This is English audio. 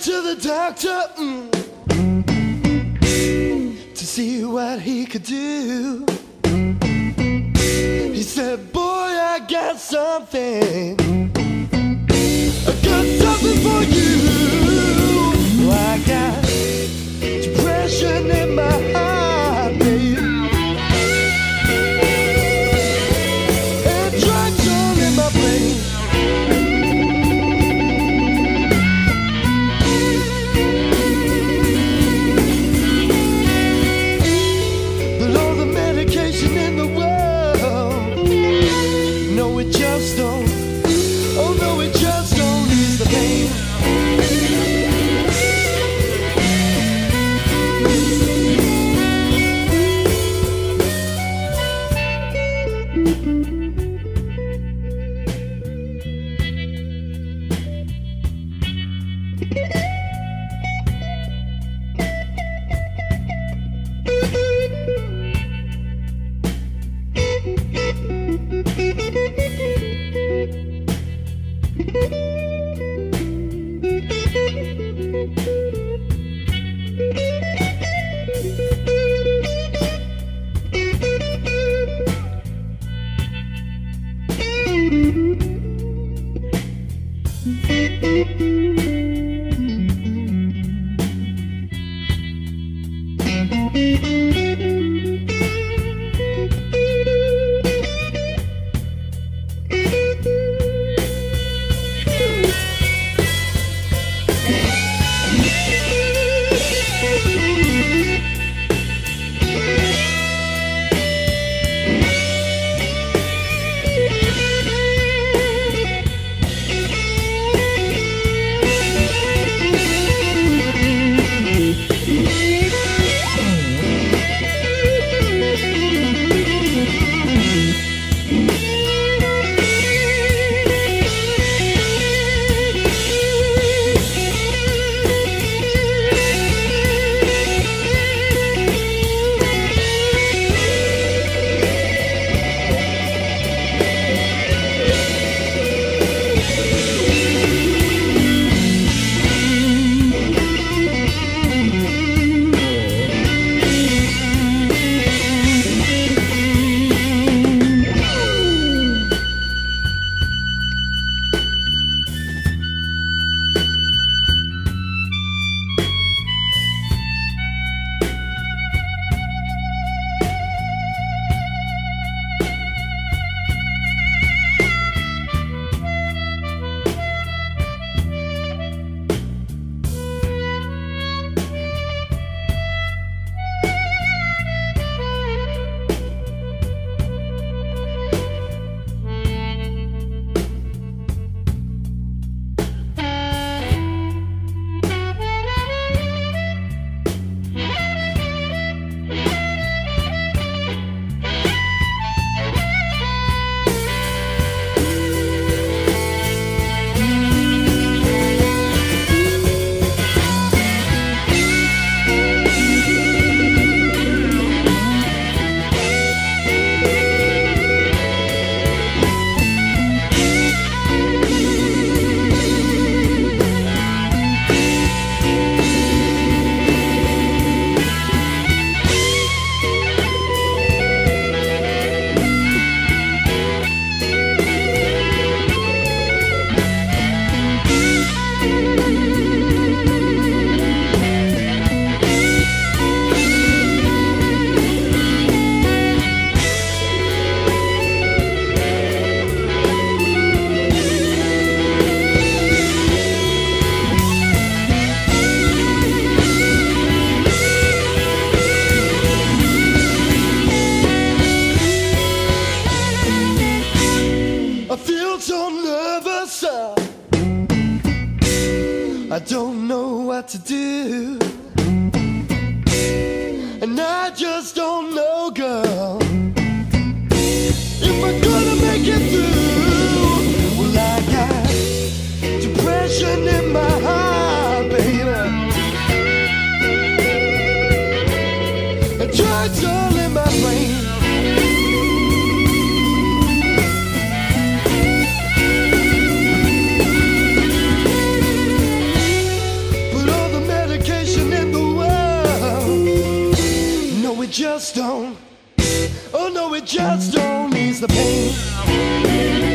to the doctor to see what he could do. He said, boy, I got something. I got something for you. I got depression in my heart, baby, and drugs all in my brain. But all the medication in the world, no, it just don't. Oh no, it just don't ease the pain. I don't know what to do, and I just don't know, girl, if I'm gonna make it through. Well, I got depression in my heart, baby, and drugs all in my brain. just don't. Oh no, it just don't ease the pain.